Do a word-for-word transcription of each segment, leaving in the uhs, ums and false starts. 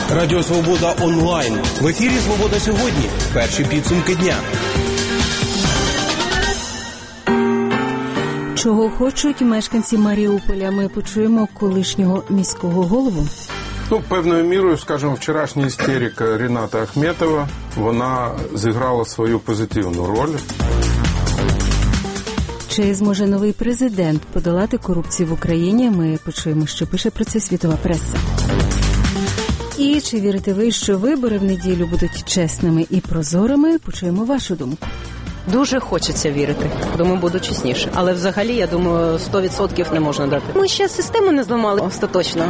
Радіо Свобода онлайн. В ефірі «Свобода сьогодні». Перші підсумки дня. Чого хочуть мешканці Маріуполя? Ми почуємо колишнього міського голову. Ну, певною мірою, скажімо, вчорашня істерика Ріната Ахметова, вона зіграла свою позитивну роль. Чи зможе новий президент подолати корупцію в Україні? Ми почуємо, що пише про це світова преса. І чи вірите ви, що вибори в неділю будуть чесними і прозорими? Почуємо вашу думку. Дуже хочеться вірити, думаю, буду чесніше. Але взагалі, я думаю, сто відсотків не можна дати. Ми ще систему не зламали остаточно.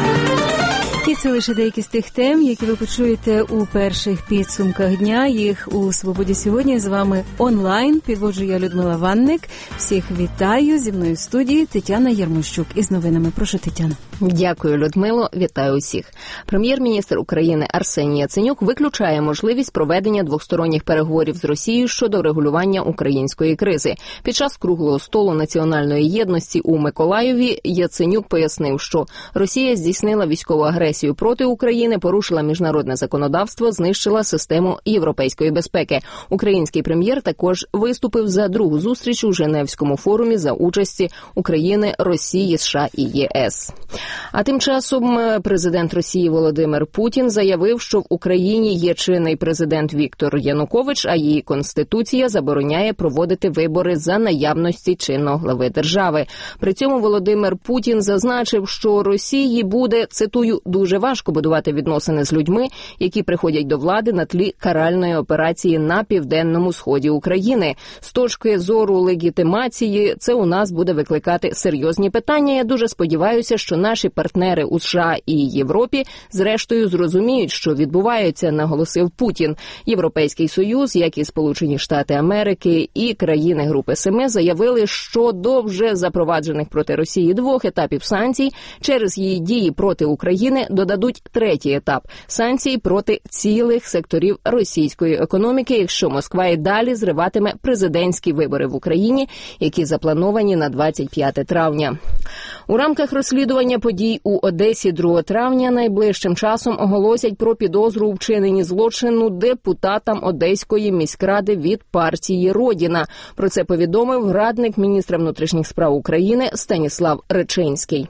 І це лише деякі з тих тем, які ви почуєте у перших підсумках дня. Їх у «Свободі сьогодні» з вами онлайн. Підводжу я, Людмила Ванник. Всіх вітаю. Зі мною в студії Тетяна Ярмощук. Із новинами. Прошу, Тетяна. Дякую, Людмило. Вітаю усіх. Прем'єр-міністр України Арсеній Яценюк виключає можливість проведення двосторонніх переговорів з Росією щодо регулювання української кризи. Під час круглого столу національної єдності у Миколаєві Яценюк пояснив, що Росія здійснила військову агресію проти України, порушила міжнародне законодавство, знищила систему європейської безпеки. Український прем'єр також виступив за другу зустріч у Женевському форумі за участі України, Росії, США і ЄС. А тим часом президент Росії Володимир Путін заявив, що в Україні є чинний президент Віктор Янукович, а її конституція забороняє проводити вибори за наявності чинного глави держави. При цьому Володимир Путін зазначив, що Росії буде, цитую, дуже важко будувати відносини з людьми, які приходять до влади на тлі каральної операції на південному сході України. З точки зору легітимації це у нас буде викликати серйозні питання. Я дуже сподіваюся, що наші партнери у США і Європі зрештою зрозуміють, що відбувається, наголосив Путін. Європейський Союз, як і Сполучені Штати Америки і країни Групи Семи заявили, що до вже запроваджених проти Росії двох етапів санкцій через її дії проти України додадуть третій етап – санкції проти цілих секторів російської економіки, якщо Москва і далі зриватиме президентські вибори в Україні, які заплановані на двадцять п'яте травня. У рамках розслідування подій у Одесі другого травня найближчим часом оголосять про підозру у вчиненні злочину депутатам Одеської міськради від партії «Родіна». Про це повідомив радник міністра внутрішніх справ України Станіслав Реченський.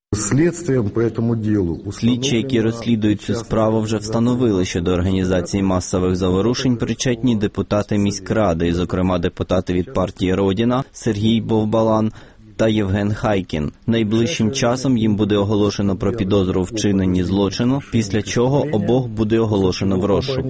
Слідчі, які розслідують цю справу, вже встановили, що до організації масових заворушень причетні депутати міськради, зокрема депутати від партії «Родіна» Сергій Бовбалан та Євген Хайкін. Найближчим часом їм буде оголошено про підозру у вчиненні злочину, після чого обох буде оголошено в розшук.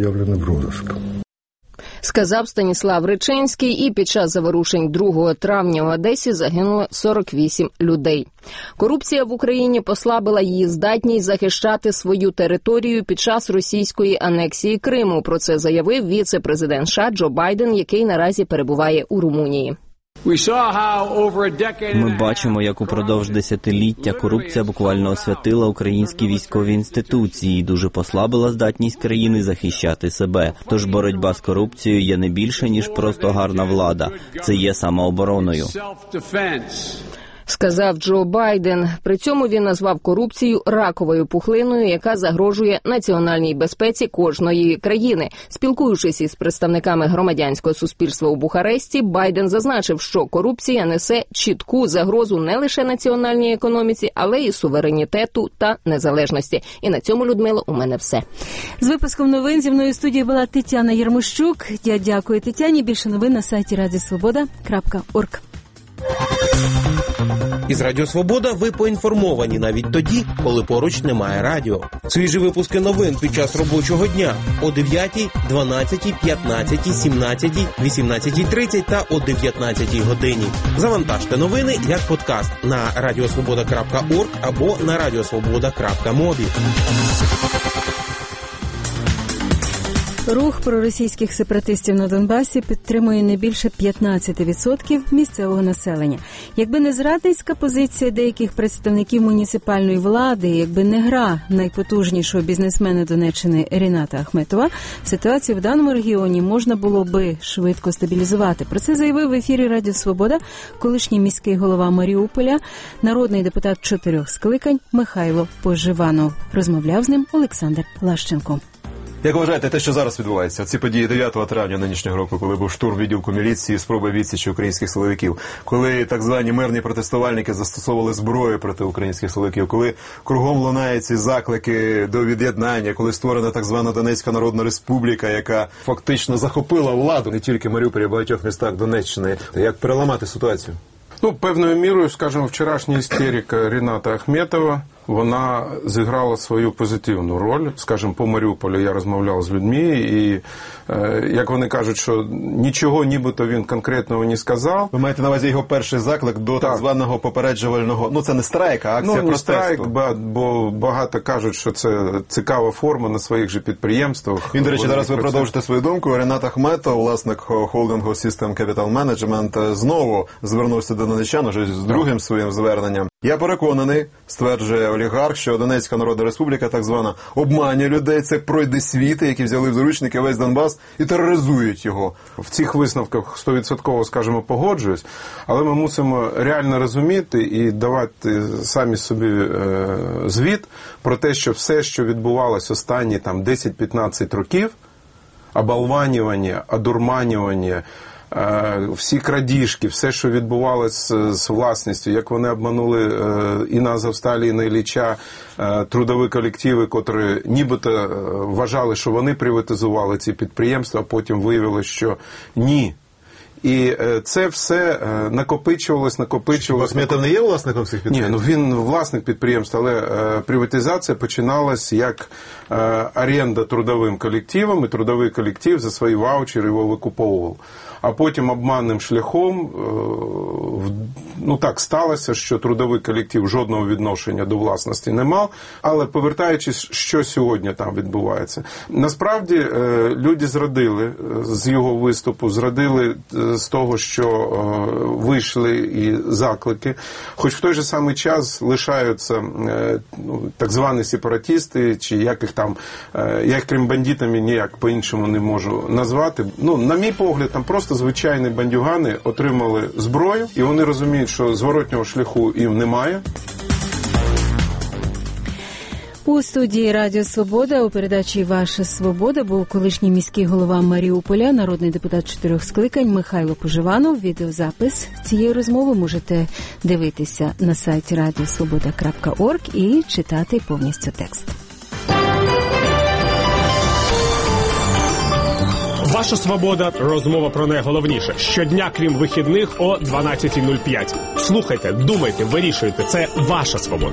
Сказав Станіслав Реченський, і під час заворушень другого травня в Одесі загинуло сорок вісім людей. Корупція в Україні послабила її здатність захищати свою територію під час російської анексії Криму. Про це заявив віце-президент США Джо Байден, який наразі перебуває у Румунії. Ми бачимо, як упродовж десятиліття корупція буквально освятила українські військові інституції і дуже послабила здатність країни захищати себе. Тож боротьба з корупцією є не більше, ніж просто гарна влада. Це є самообороною. Сказав Джо Байден. При цьому він назвав корупцію раковою пухлиною, яка загрожує національній безпеці кожної країни. Спілкуючись із представниками громадянського суспільства у Бухаресті, Байден зазначив, що корупція несе чітку загрозу не лише національній економіці, але й суверенітету та незалежності. І на цьому, Людмило, у мене все. З випуском новин зі мною в студії була Тетяна Ярмощук. Я дякую Тетяні. Більше новин на сайті радіо свобода крапка орг. Із Радіо Свобода ви поінформовані навіть тоді, коли поруч немає радіо. Свіжі випуски новин під час робочого дня о дев'ятій, дванадцятій, п'ятнадцятій, сімнадцятій, вісімнадцятій тридцять та о дев'ятнадцятій годині. Завантажте новини як подкаст на радіосвобода крапка орг або на радіосвобода крапка мобі. Рух проросійських сепаратистів на Донбасі підтримує не більше п'ятнадцять відсотків місцевого населення. Якби не зрадницька позиція деяких представників муніципальної влади, якби не гра найпотужнішого бізнесмена Донеччини Ріната Ахметова, ситуацію в даному регіоні можна було би швидко стабілізувати. Про це заявив в ефірі Радіо Свобода колишній міський голова Маріуполя, народний депутат чотирьох скликань Михайло Поживанов. Розмовляв з ним Олександр Лащенко. Як вважаєте, те, що зараз відбувається, ці події дев'ятого травня нинішнього року, коли був штурм відділку міліції, спроба відсічі українських силовиків, коли так звані мирні протестувальники застосовували зброю проти українських силовиків, коли кругом лунають ці заклики до від'єднання, коли створена так звана Донецька Народна Республіка, яка фактично захопила владу не тільки в Маріуполі, а в багатьох містах Донеччини. Як переламати ситуацію? Ну, певною мірою, скажімо, вчорашня істерика Ріната Ахметова, вона зіграла свою позитивну роль. Скажімо, по Маріуполю я розмовляв з людьми, і, е, як вони кажуть, що нічого нібито він конкретного не сказав. Ви маєте на увазі його перший заклик до так, так званого попереджувального, ну це не страйк, а акція ну, не протесту. страйк, бо багато кажуть, що це цікава форма на своїх же підприємствах. Він, до речі, зараз ви продовжите свою думку. Рінат Ахметов, власник холдингу System Capital Management, знову звернувся до донеччан уже з другим своїм зверненням. Я переконаний, стверджує олігарх, що Донецька Народна Республіка, так звана, обманює людей, це пройдисвіти, які взяли в заручники весь Донбас і тероризують його. В цих висновках сто відсотків, скажімо, погоджуюсь, але ми мусимо реально розуміти і давати самі собі е, звіт про те, що все, що відбувалося останні там десять-п'ятнадцять років, оболванювання, одурманювання, всі крадіжки, все, що відбувалося з власністю, як вони обманули і на Азовсталі, і на Ілліча трудові колективи, котрі нібито вважали, що вони приватизували ці підприємства, а потім виявилося, що ні. І це все накопичувалось, накопичувалось. Ахметов не є власником цих підприємств? Ні, ну він власник підприємств, але приватизація починалась як оренда трудовим колективом, і трудовий колектив за свої ваучери його викуповував. А потім обманним шляхом, ну так сталося, що трудовий колектив жодного відношення до власності не мав. Але повертаючись, що сьогодні там відбувається. Насправді люди зрадили з його виступу, зрадили з того, що вийшли і заклики. Хоч в той же самий час лишаються ну, так звані сепаратисти, чи як їх там, я їх крім бандитами ніяк по-іншому не можу назвати. Ну, на мій погляд, там просто звичайні бандюгани отримали зброю, і вони розуміють, що зворотнього шляху їм немає. У студії Радіо Свобода у передачі «Ваша свобода» був колишній міський голова Маріуполя, народний депутат чотирьох скликань Михайло Поживанов. Відеозапис цієї розмови можете дивитися на сайті радіосвобода крапка орг і читати повністю текст. Ваша свобода. Розмова про найголовніше. Щодня, крім вихідних, о дванадцята нуль п'ять. Слухайте, думайте, вирішуйте. Це ваша свобода.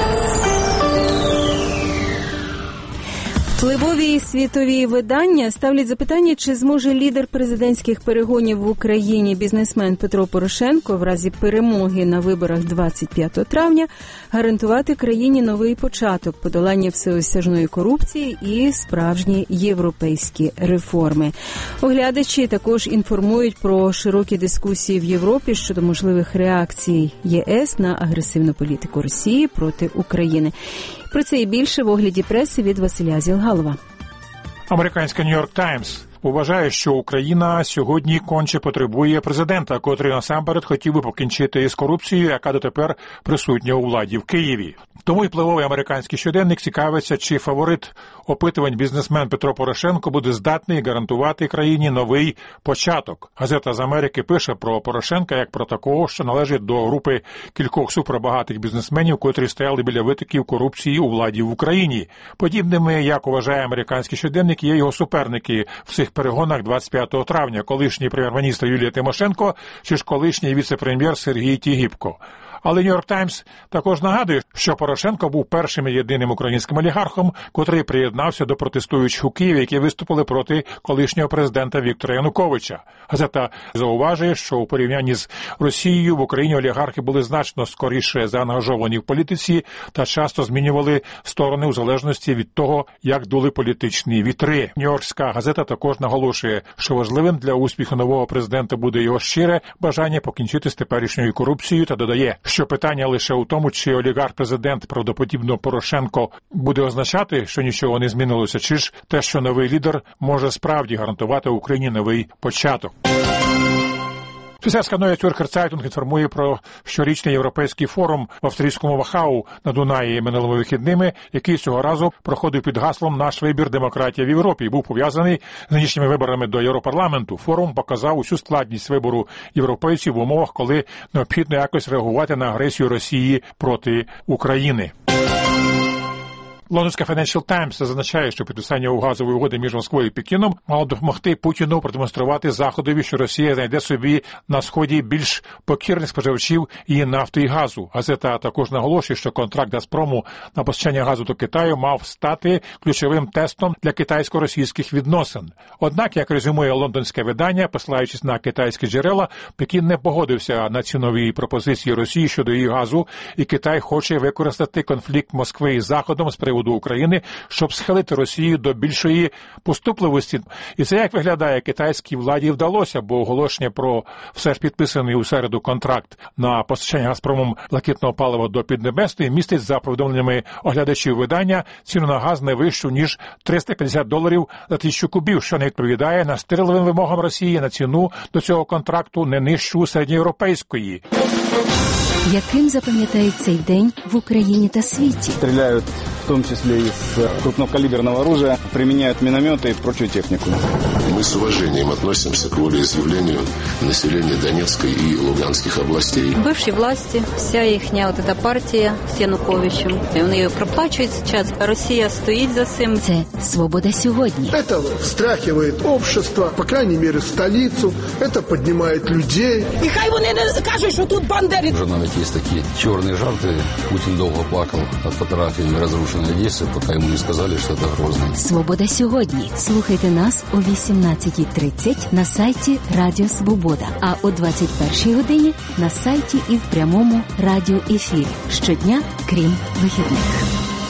Впливові світові видання ставлять запитання, чи зможе лідер президентських перегонів в Україні бізнесмен Петро Порошенко в разі перемоги на виборах двадцять п'ятого травня гарантувати країні новий початок, подолання всеосяжної корупції і справжні європейські реформи. Оглядачі також інформують про широкі дискусії в Європі щодо можливих реакцій ЄС на агресивну політику Росії проти України. Про це і більше в огляді преси від Василя Зілгалова. Американська Нью-Йорк Таймс вважає, що Україна сьогодні конче потребує президента, котрий насамперед хотів би покінчити з корупцією, яка дотепер присутня у владі в Києві. Тому й впливовий американський щоденник цікавиться, чи фаворит опитувань бізнесмен Петро Порошенко буде здатний гарантувати країні новий початок. Газета з Америки пише про Порошенка як про такого, що належить до групи кількох супербагатих бізнесменів, котрі стояли біля витоків корупції у владі в Україні. Подібними, як вважає американський щоденник, є його суперники в цих перегонах двадцять п'ятого травня, колишній прем'єр-міністр Юлія Тимошенко чи ж колишній віце-прем'єр Сергій Тігіпко. Але Нью-Йорк Таймс також нагадує, що Порошенко був першим і єдиним українським олігархом, котрий приєднався до протестуючих у Києві, які виступили проти колишнього президента Віктора Януковича. Газета зауважує, що у порівнянні з Росією в Україні олігархи були значно скоріше заангажовані в політиці та часто змінювали сторони у залежності від того, як дули політичні вітри. Нью-Йоркська газета також наголошує, що важливим для успіху нового президента буде його щире бажання покінчити з теперішньою корупцією, та додає, що питання лише у тому, чи олігарх-президент, правдоподібно Порошенко, буде означати, що нічого не змінилося, чи ж те, що новий лідер може справді гарантувати Україні новий початок. Швейцарська Neue Zürcher Zeitung інформує про щорічний європейський форум в австрійському Вахау на Дунаї минулими вихідними, який цього разу проходив під гаслом «Наш вибір – демократія в Європі» і був пов'язаний з нинішніми виборами до Європарламенту. Форум показав усю складність вибору європейців в умовах, коли необхідно якось реагувати на агресію Росії проти України. Лондонська Financial Times зазначає, що підписання газової угоди між Москвою і Пекіном мало допомогти Путіну продемонструвати Заходові, що Росія знайде собі на Сході більш покірних споживачів її нафти і газу. Газета також наголошує, що контракт Газпрому на постачання газу до Китаю мав стати ключовим тестом для китайсько-російських відносин. Однак, як резюмує лондонське видання, посилаючись на китайські джерела, Пекін не погодився на цінові пропозиції Росії щодо її газу, і Китай хоче використати конфлікт Москви із Заходом з приводу до України, щоб схилити Росію до більшої поступливості. І це, як виглядає, китайській владі вдалося, бо оголошення про все ж підписаний у середу контракт на постачання Газпромом блакитного палива до Піднебесної містить, за повідомленнями оглядачів видання, ціну на газ не вищу, ніж триста п'ятдесят доларів за тисячу кубів, що не відповідає настирливим вимогам Росії на ціну до цього контракту не нижчу середньоєвропейської. Яким запам'ятають цей день в Україні та світі? Стріляють в тому числі із крупнокаліберного оружия, применяют минометы и прочую технику. Мы с уважением относимся к волеизъявлению населения Донецкой и Луганских областей. Бывшей власти, вся їхня от эта партія з Януковичем, вони її проплачують зараз, Росія стоїть за цим. Це «Свобода сьогодні». Это встряхивает общество, по крайней мере, столицу, это поднимает людей. І хай вони не кажуть, що тут бандери. Вже навіть є такі чорні жарти. Путін довго плакав від фотографії розрушеної Одеси, поки йому не сказали, що це Грозний. «Свобода сьогодні». Слухайте нас о вісімнадцятій тридцять на сайті Радіо Свобода, а о двадцять першій годині на сайті і в прямому радіоефірі. Щодня, крім вихідних.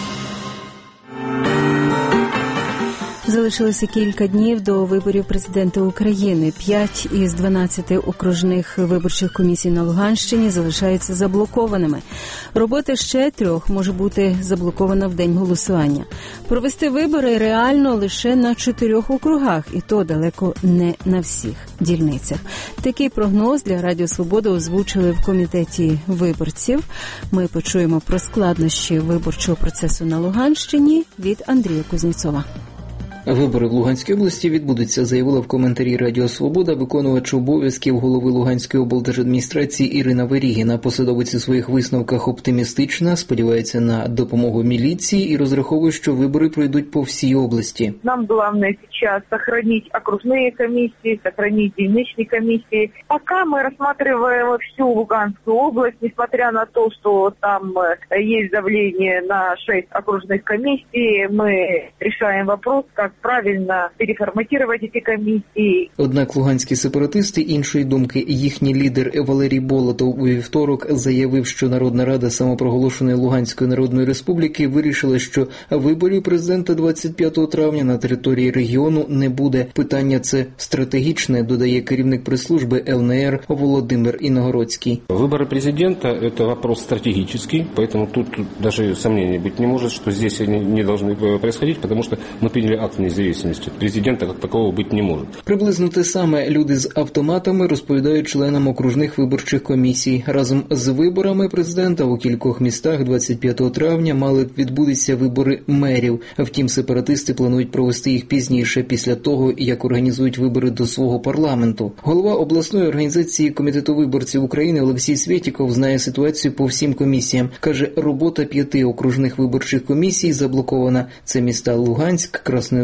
Залишилося кілька днів до виборів президента України. П'ять із дванадцяти окружних виборчих комісій на Луганщині залишаються заблокованими. Робота ще трьох може бути заблокована в день голосування. Провести вибори реально лише на чотирьох округах, і то далеко не на всіх дільницях. Такий прогноз для Радіо Свобода озвучили в комітеті виборців. Ми почуємо про складнощі виборчого процесу на Луганщині від Андрія Кузнєцова. Вибори в Луганській області відбудуться, заявила в коментарі Радіо Свобода виконувач обов'язків голови Луганської облдержадміністрації Ірина Верігіна. Посадовець у своїх висновках оптимістична, сподівається на допомогу міліції і розраховує, що вибори пройдуть по всій області. Нам головне зараз зберігати окружні комісії, зберігати дільничні комісії. Поки ми розглядаємо всю Луганську область, несмотря на те, що там є давлення на шість окружних комісій, ми вирішуємо вопрос, як правильно переформатувати ці комісії. Однак луганські сепаратисти іншої думки. Їхній лідер Валерій Болотов у вівторок заявив, що Народна Рада самопроголошеної Луганської Народної Республіки вирішила, що виборів президента двадцять п'ятого травня на території регіону не буде. Питання це стратегічне, додає керівник прес-служби ел ен ер Володимир Іногородський. Вибори президента – це вопрос стратегічний, тому тут навіть сумнівів бути не може, що здесь вони не повинні відбуватися, тому що ми прийняли акт незалежності. Президента як такого бути не може. Приблизно те саме люди з автоматами розповідають членам окружних виборчих комісій. Разом з виборами президента у кількох містах двадцять п'ятого травня мали б відбутися вибори мерів. Втім, сепаратисти планують провести їх пізніше, після того, як організують вибори до свого парламенту. Голова обласної організації Комітету виборців України Олексій Свєтіков знає ситуацію по всім комісіям. Каже, робота п'яти окружних виборчих комісій заблокована. Це міста Луганськ, Красний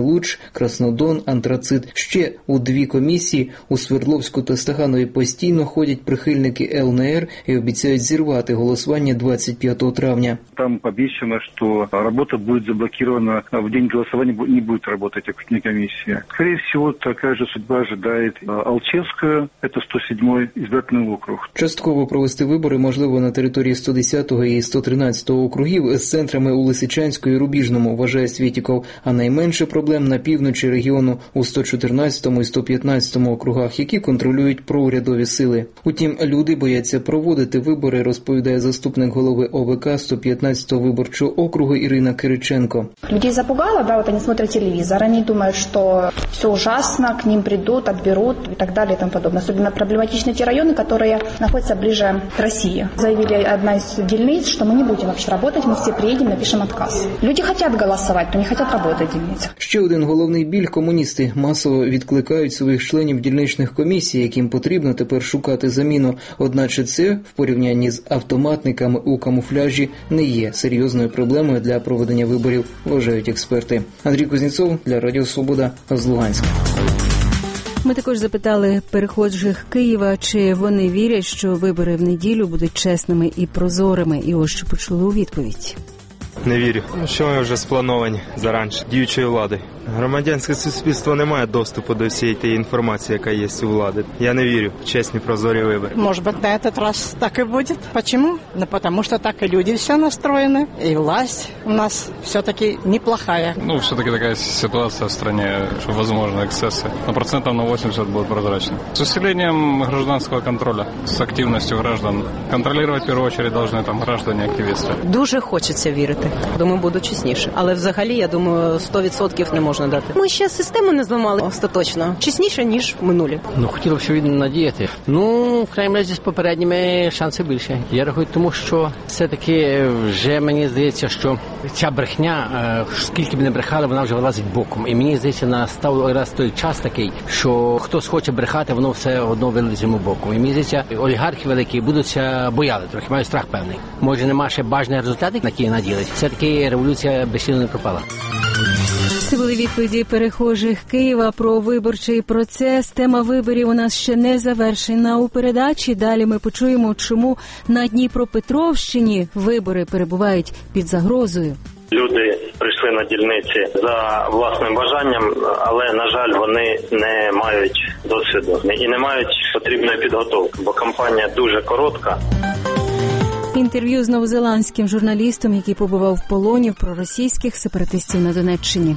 Луч, Краснодон, Антрацит. Ще у дві комісії у Свердловську та Стаханові постійно ходять прихильники ел ен ер і обіцяють зірвати голосування двадцять п'ятого травня. Там обещано, что работа будет заблокирована, в день голосования не будет работать окружная комиссия. Скорее всего, такая же судьба ожидает Алчевскую, это сто седьмой избирательный округ. Частково провести вибори можливо на території сто десятого і сто тринадцятого округів з центрами у Лисичанську і Рубіжному, вважає Свєтіков, а найменше проблем на півночі регіону у сто чотирнадцятому і сто п'ятнадцятому округах, які контролюють проурядові сили. Утім, люди бояться проводити вибори, розповідає заступник голови о ве ка сто п'ятнадцятого виборчого округу Ірина Кириченко. Людей запугало, да, вот они смотрят телевизор, они думают, что все ужасно, к ним придут, отберут и так далее и тому подобное. Особенно проблематичны те районы, которые находятся ближе к России. Заявили одна из дельниц, что мы не будем вообще работать, мы все приедем, напишем отказ. Люди хотят голосовать, но не хотят работать в дельницах. Ще один головний біль – комуністи масово відкликають своїх членів дільничних комісій, яким потрібно тепер шукати заміну. Одначе це, в порівнянні з автоматниками у камуфляжі, не є серйозною проблемою для проведення виборів, вважають експерти. Андрій Кузнєцов для Радіо Свобода з Луганська. Ми також запитали перехожих Києва, чи вони вірять, що вибори в неділю будуть чесними і прозорими. І ось що почули у відповідь. Не вірю, що вони вже сплановані зараніше діючою владою. Громадянське суспільство не має доступу до всієї тієї інформації, яка є у влади. Я не вірю в чесні прозорі вибори. Может быть, на этот раз так и будет. Почему? Ну, потому что так и люди все настроены, и власть у нас все-таки неплохая. Ну, все-таки такая ситуация в стране, что возможны эксцессы. Но процентов на восемьдесят будет прозрачно. С усилением гражданского контроля, с активностью граждан. Контролировать в первую очередь должны там граждане-активисты. Дуже хочеться вірити. Думаю, буду чесніше. Але взагалі, я думаю, сто відсотків не можна дати. Ми ще систему не зламали остаточно. Чесніше, ніж в минулі. Ну, хотіло б, що він надіяти. Ну, в крайній разі, з попередніми шанси більше. Я рахую, тому що все-таки вже мені здається, що ця брехня, скільки б не брехали, вона вже вилазить боком. І мені здається, настав раз той час такий, що хтось хоче брехати, воно все одно вилазить йому боком. І мені здається, олігархи великі будуться бояли трохи, мають страх певний. Може, нема ще бажаних результатів, на які наділять. Все-таки революція безсильно не пропала. Це були відповіді перехожих Києва про виборчий процес. Тема виборів у нас ще не завершена у передачі. Далі ми почуємо, чому на Дніпропетровщині вибори перебувають під загрозою. Люди прийшли на дільниці за власним бажанням, але, на жаль, вони не мають досвіду і не мають потрібної підготовки, бо кампанія дуже коротка. Інтерв'ю з новозеландським журналістом, який побував в полоні в проросійських сепаратистів на Донеччині.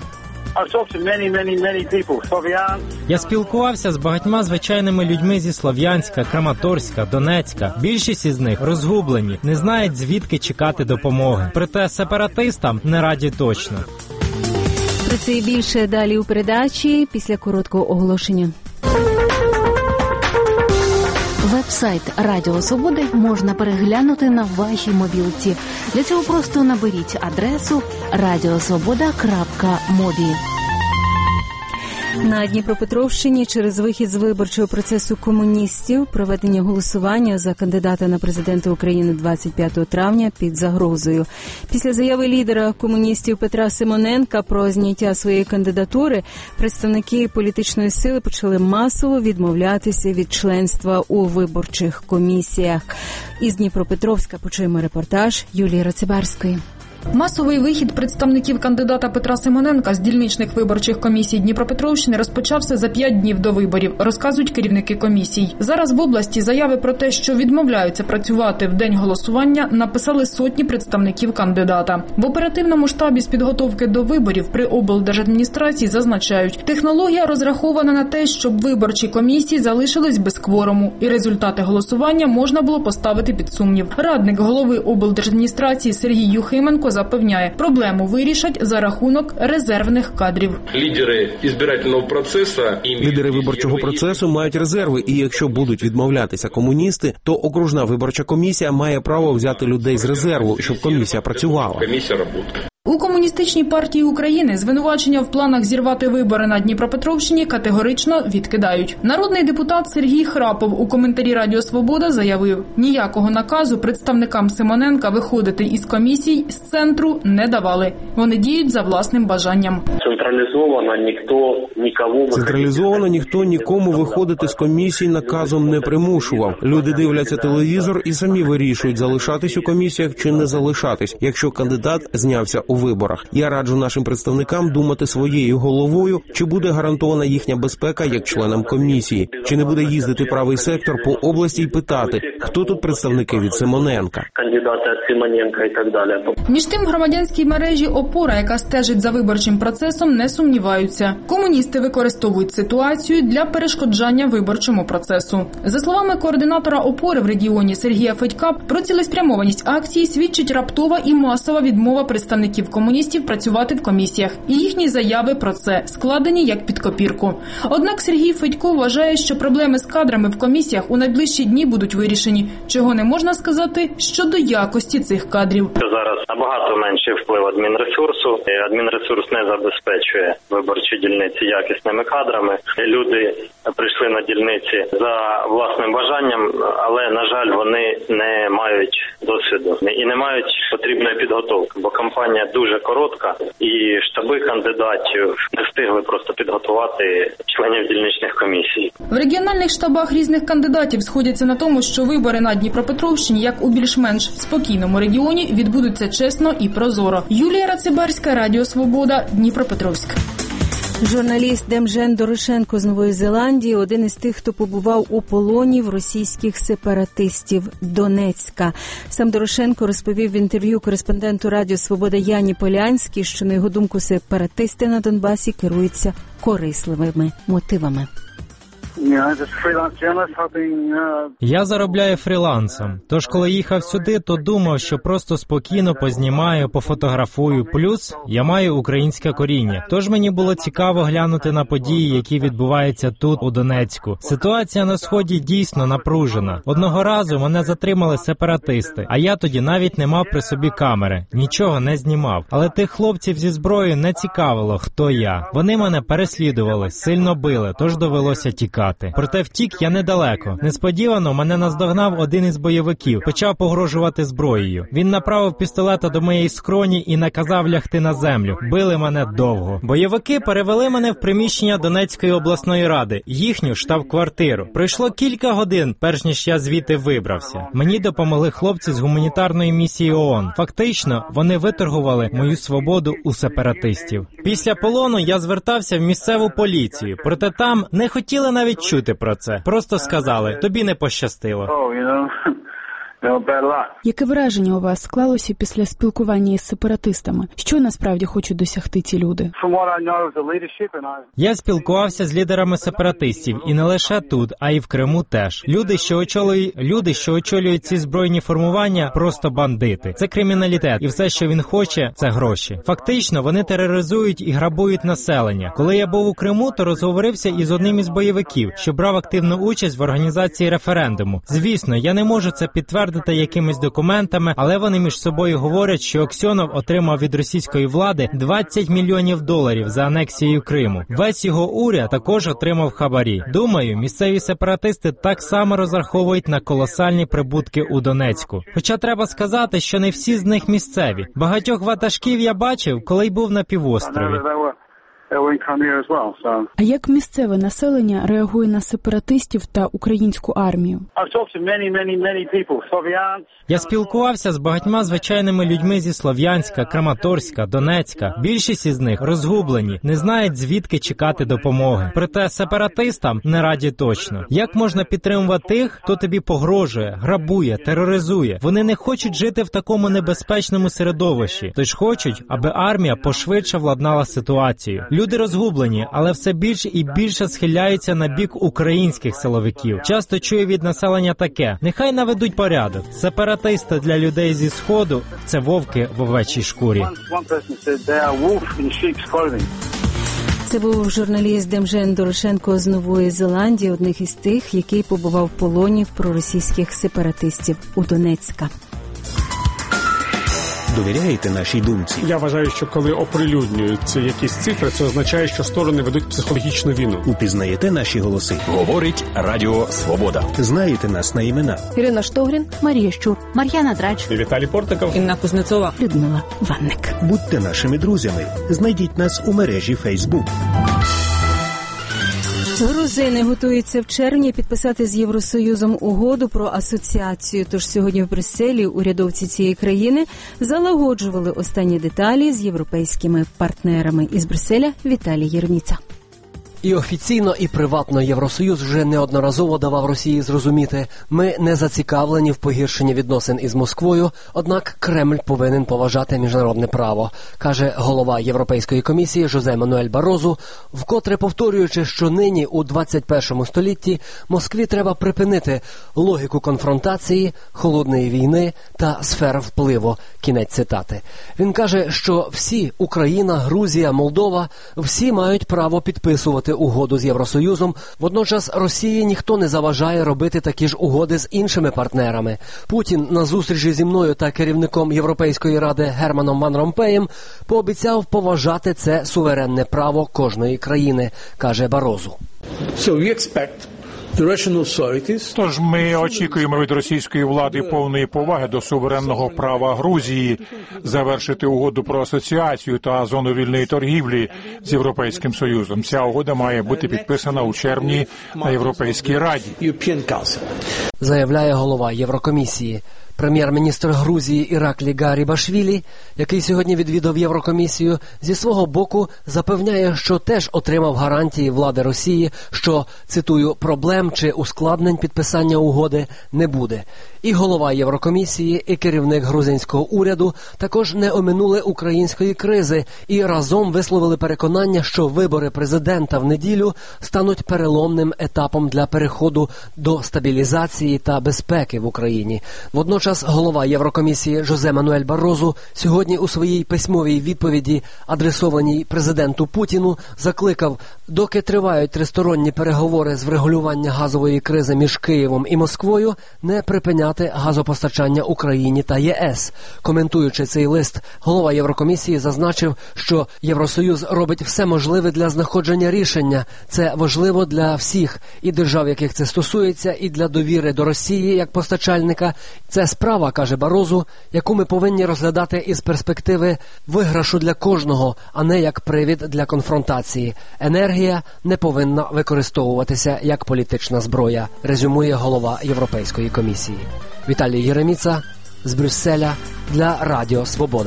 Я спілкувався з багатьма звичайними людьми зі Слов'янська, Краматорська, Донецька. Більшість із них розгублені, не знають, звідки чекати допомоги. Проте сепаратистам не раді точно. Про це і більше далі у передачі після короткого оголошення. Веб-сайт Радіо Свободи можна переглянути на вашій мобілці. Для цього просто наберіть адресу радіосвобода крапка мобі. На Дніпропетровщині через вихід з виборчого процесу комуністів проведення голосування за кандидата на президента України двадцять п'ятого травня під загрозою. Після заяви лідера комуністів Петра Симоненка про зняття своєї кандидатури представники політичної сили почали масово відмовлятися від членства у виборчих комісіях. Із Дніпропетровська почуємо репортаж Юлії Рацибарської. Масовий вихід представників кандидата Петра Симоненка з дільничних виборчих комісій Дніпропетровщини розпочався за п'ять днів до виборів, розказують керівники комісій. Зараз в області заяви про те, що відмовляються працювати в день голосування, написали сотні представників кандидата. В оперативному штабі з підготовки до виборів при облдержадміністрації зазначають, технологія розрахована на те, щоб виборчі комісії залишились без кворуму, і результати голосування можна було поставити під сумнів. Радник голови облдержадміністрації Сергій Юхименко запевняє, проблему вирішать за рахунок резервних кадрів. Лідери избирательного процесу Лідери виборчого процесу мають резерви, і якщо будуть відмовлятися комуністи, то окружна виборча комісія має право взяти людей з резерву, щоб комісія працювала. У У Комуністичній партії України звинувачення в планах зірвати вибори на Дніпропетровщині категорично відкидають. Народний депутат Сергій Храпов у коментарі Радіо Свобода заявив, ніякого наказу представникам Симоненка виходити із комісій з центру не давали. Вони діють за власним бажанням. Централізовано ніхто нікому Централізовано ніхто нікому виходити з комісій наказом не примушував. Люди дивляться телевізор і самі вирішують, залишатись у комісіях чи не залишатись, якщо кандидат знявся у виборах. Я раджу нашим представникам думати своєю головою, чи буде гарантована їхня безпека як членам комісії, чи не буде їздити правий сектор по області і питати, хто тут представники від Симоненка. Кандидати від Симоненка і так далі. Між тим, в громадянській мережі «Опора», яка стежить за виборчим процесом, не сумніваються. Комуністи використовують ситуацію для перешкоджання виборчому процесу. За словами координатора «Опори» в регіоні Сергія Федька, про цілеспрямованість акції свідчить раптова і масова відмова представників комуністів працювати в комісіях. І їхні заяви про це складені як під копірку. Однак Сергій Федько вважає, що проблеми з кадрами в комісіях у найближчі дні будуть вирішені, чого не можна сказати щодо якості цих кадрів. Зараз набагато менший вплив адмінресурсу. Адмінресурс не забезпечує виборчі дільниці якісними кадрами. Люди прийшли на дільниці за власним бажанням, але, на жаль, вони не мають досвіду і не мають потрібної підготовки, бо кампанія дуже коротка і штаби кандидатів не встигли просто підготувати членів дільничних комісій. В регіональних штабах різних кандидатів сходяться на тому, що вибори на Дніпропетровщині, як у більш-менш спокійному регіоні, відбудуться чесно і прозоро. Юлія Рацибарська, Радіо Свобода, Дніпропетровськ. Журналіст Демжен Дорошенко з Нової Зеландії – один із тих, хто побував у полоні в російських сепаратистів Донецька. Сам Дорошенко розповів в інтерв'ю кореспонденту Радіо Свобода Яні Полянській, що, на його думку, сепаратисти на Донбасі керуються корисливими мотивами. Я заробляю фрілансом. Тож, коли їхав сюди, то думав, що просто спокійно познімаю, пофотографую. Плюс я маю українське коріння. Тож мені було цікаво глянути на події, які відбуваються тут, у Донецьку. Ситуація на Сході дійсно напружена. Одного разу мене затримали сепаратисти, а я тоді навіть не мав при собі камери. Нічого не знімав. Але тих хлопців зі зброєю не цікавило, хто я. Вони мене переслідували, сильно били, тож довелося тікати. Проте втік я недалеко. Несподівано мене наздогнав один із бойовиків, почав погрожувати зброєю. Він направив пістолета до моєї скроні і наказав лягти на землю. Били мене довго. Бойовики перевели мене в приміщення Донецької обласної ради, їхню штаб-квартиру. Пройшло кілька годин, перш ніж я звідти вибрався. Мені допомогли хлопці з гуманітарної місії ООН. Фактично, вони виторгували мою свободу у сепаратистів. Після полону я звертався в місцеву поліцію, проте там не хотіли навіть чути про це. Просто сказали, тобі не пощастило. Яке враження у вас склалося після спілкування із сепаратистами? Що насправді хочуть досягти ці люди? Я спілкувався з лідерами сепаратистів, і не лише тут, а й в Криму теж. Люди, що очолюють, люди, що очолюють ці збройні формування, просто бандити. Це криміналітет, і все, що він хоче, це гроші. Фактично, вони тероризують і грабують населення. Коли я був у Криму, то розговорився із одним із бойовиків, що брав активну участь в організації референдуму. Звісно, я не можу це підтвердити якимись документами, але вони між собою говорять, що Аксьонов отримав від російської влади двадцять мільйонів доларів за анексію Криму. Весь його уряд також отримав хабарі. Думаю, місцеві сепаратисти так само розраховують на колосальні прибутки у Донецьку. Хоча треба сказати, що не всі з них місцеві. Багатьох ватажків я бачив, коли й був на півострові. А як місцеве населення реагує на сепаратистів та українську армію? Я спілкувався з багатьма звичайними людьми зі Слов'янська, Краматорська, Донецька. Більшість із них розгублені, не знають, звідки чекати допомоги. Проте сепаратистам не раді точно. Як можна підтримувати тих, хто тобі погрожує, грабує, тероризує? Вони не хочуть жити в такому небезпечному середовищі, тож хочуть, аби армія пошвидше владнала ситуацію. Люди розгублені, але все більше і більше схиляються на бік українських силовиків. Часто чую від населення таке: нехай наведуть порядок. Сепаратисти для людей зі Сходу – це вовки в овечій шкурі. Це був журналіст Демжен Дорошенко з Нової Зеландії, одних із тих, який побував в полоні в проросійських сепаратистів у Донецька. Довіряєте нашій думці? Я вважаю, що коли оприлюднюються якісь цифри, це означає, що сторони ведуть психологічну війну. Упізнаєте наші голоси? Говорить Радіо Свобода. Знаєте нас на імена? Ірина Штогрін, Марія Щур, Мар'яна Драч, Віталій Портиков, Інна Кузнецова, Людмила Ванник. Будьте нашими друзями. Знайдіть нас у мережі Facebook. Грузини готуються в червні підписати з Євросоюзом угоду про асоціацію. Тож сьогодні в Брюсселі урядовці цієї країни залагоджували останні деталі з європейськими партнерами. Із Брюсселя Віталій Єрміца. І офіційно, і приватно Євросоюз вже неодноразово давав Росії зрозуміти, ми не зацікавлені в погіршенні відносин із Москвою, однак Кремль повинен поважати міжнародне право, каже голова Європейської комісії Жозе Мануель Барозу, вкотре повторюючи, що нині у двадцять першому столітті Москві треба припинити логіку конфронтації, холодної війни та сфер впливу. Кінець цитати. Він каже, що всі – Україна, Грузія, Молдова – всі мають право підписувати угоду з Євросоюзом. Водночас Росії ніхто не заважає робити такі ж угоди з іншими партнерами. Путін на зустрічі зі мною та керівником Європейської ради Германом Ван Ромпеєм пообіцяв поважати це суверенне право кожної країни, каже Барозу. So we expect Тож ми очікуємо від російської влади повної поваги до суверенного права Грузії завершити угоду про асоціацію та зону вільної торгівлі з Європейським Союзом. Ця угода має бути підписана у червні на Європейській Раді. Заявляє голова Єврокомісії. Прем'єр-міністр Грузії Іраклі Гарібашвілі, який сьогодні відвідав Єврокомісію, зі свого боку запевняє, що теж отримав гарантії влади Росії, що, цитую, проблем чи ускладнень підписання угоди не буде. І голова Єврокомісії, і керівник грузинського уряду також не оминули української кризи і разом висловили переконання, що вибори президента в неділю стануть переломним етапом для переходу до стабілізації та безпеки в Україні. Водночас голова Єврокомісії Жозе Мануель Барозу сьогодні у своїй письмовій відповіді, адресованій президенту Путіну, закликав, доки тривають тристоронні переговори з врегулювання газової кризи між Києвом і Москвою, не припиняти газопостачання Україні та ЄС. Коментуючи цей лист, голова Єврокомісії зазначив, що Євросоюз робить все можливе для знаходження рішення. Це важливо для всіх, і держав, яких це стосується, і для довіри до Росії як постачальника. Це справа, каже Барозу, яку ми повинні розглядати із перспективи виграшу для кожного, а не як привід для конфронтації. Енергія не повинна використовуватися як політична зброя, резюмує голова Європейської комісії. Віталій Єреміца з Брюсселя для Радіо Свобода.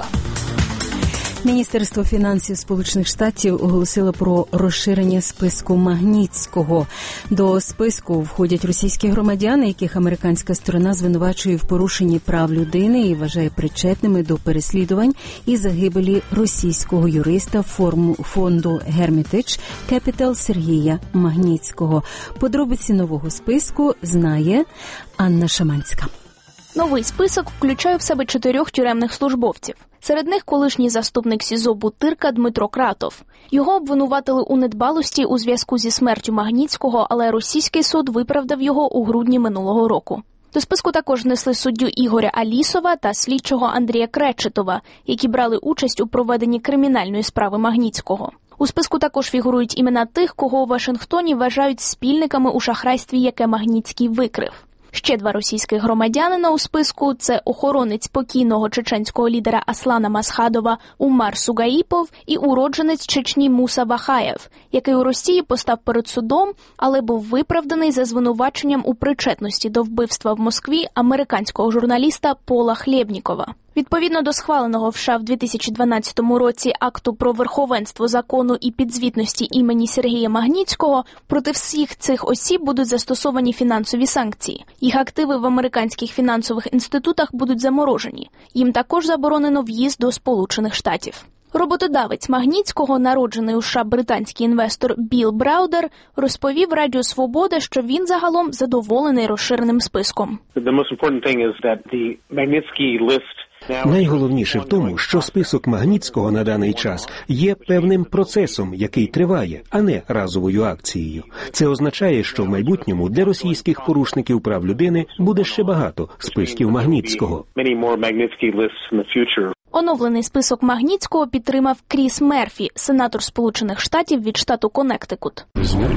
Міністерство фінансів Сполучених Штатів оголосило про розширення списку Магнітського. До списку входять російські громадяни, яких американська сторона звинувачує в порушенні прав людини і вважає причетними до переслідувань і загибелі російського юриста фонду Hermitage Capital Сергія Магнітського. Подробиці нового списку знає Анна Шаманська. Новий список включає в себе чотирьох тюремних службовців. Серед них колишній заступник СІЗО Бутирка Дмитро Кратов. Його обвинуватили у недбалості у зв'язку зі смертю Магнітського, але російський суд виправдав його у грудні минулого року. До списку також внесли суддю Ігоря Алісова та слідчого Андрія Кречетова, які брали участь у проведенні кримінальної справи Магнітського. У списку також фігурують імена тих, кого у Вашингтоні вважають спільниками у шахрайстві, яке Магнітський викрив. Ще два російських громадянина у списку – це охоронець покійного чеченського лідера Аслана Масхадова Умар Сугаїпов і уродженець Чечні Муса Вахаєв, який у Росії постав перед судом, але був виправданий за звинуваченням у причетності до вбивства в Москві американського журналіста Пола Хлєбнікова. Відповідно до схваленого в США в дві тисячі дванадцятому році акту про верховенство закону і підзвітності імені Сергія Магнітського, проти всіх цих осіб будуть застосовані фінансові санкції. Їх активи в американських фінансових інститутах будуть заморожені. Їм також заборонено в'їзд до Сполучених Штатів. Роботодавець Магнітського, народжений у США британський інвестор Білл Браудер, розповів Радіо Свобода, що він загалом задоволений розширеним списком. Найголовніше в тому, що список Магнітського на даний час є певним процесом, який триває, а не разовою акцією. Це означає, що в майбутньому для російських порушників прав людини буде ще багато списків Магнітського. Оновлений список Магнітського підтримав Кріс Мерфі, сенатор Сполучених Штатів від штату Коннектикут.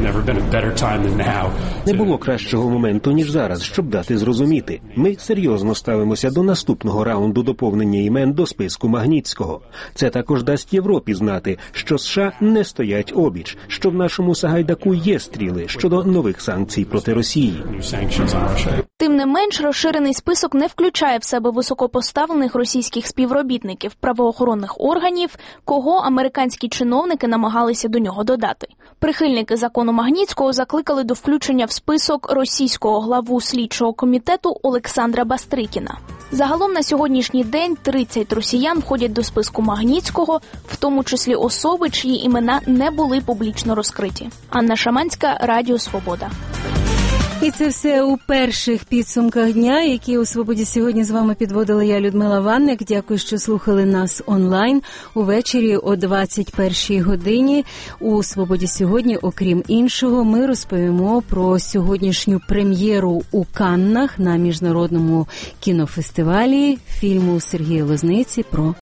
Не було кращого моменту, ніж зараз, щоб дати зрозуміти. Ми серйозно ставимося до наступного раунду доповнення імен до списку Магнітського. Це також дасть Європі знати, що США не стоять обіч, що в нашому Сагайдаку є стріли щодо нових санкцій проти Росії. Тим не менш, розширений список не включає в себе високопоставлених російських співробітників правоохоронних органів, кого американські чиновники намагалися до нього додати. Прихильники закону Магнітського закликали до включення в список російського главу слідчого комітету Олександра Бастрикіна. Загалом на сьогоднішній день тридцять росіян входять до списку Магнітського, в тому числі особи, чиї імена не були публічно розкриті. Анна Шаманська, Радіо Свобода. І це все у перших підсумках дня, які у «Свободі» сьогодні з вами підводила я, Людмила Ванник. Дякую, що слухали нас онлайн. Увечері о двадцять першій годині у «Свободі» сьогодні, окрім іншого, ми розповімо про сьогоднішню прем'єру у Каннах на міжнародному кінофестивалі фільму Сергія Лозниці про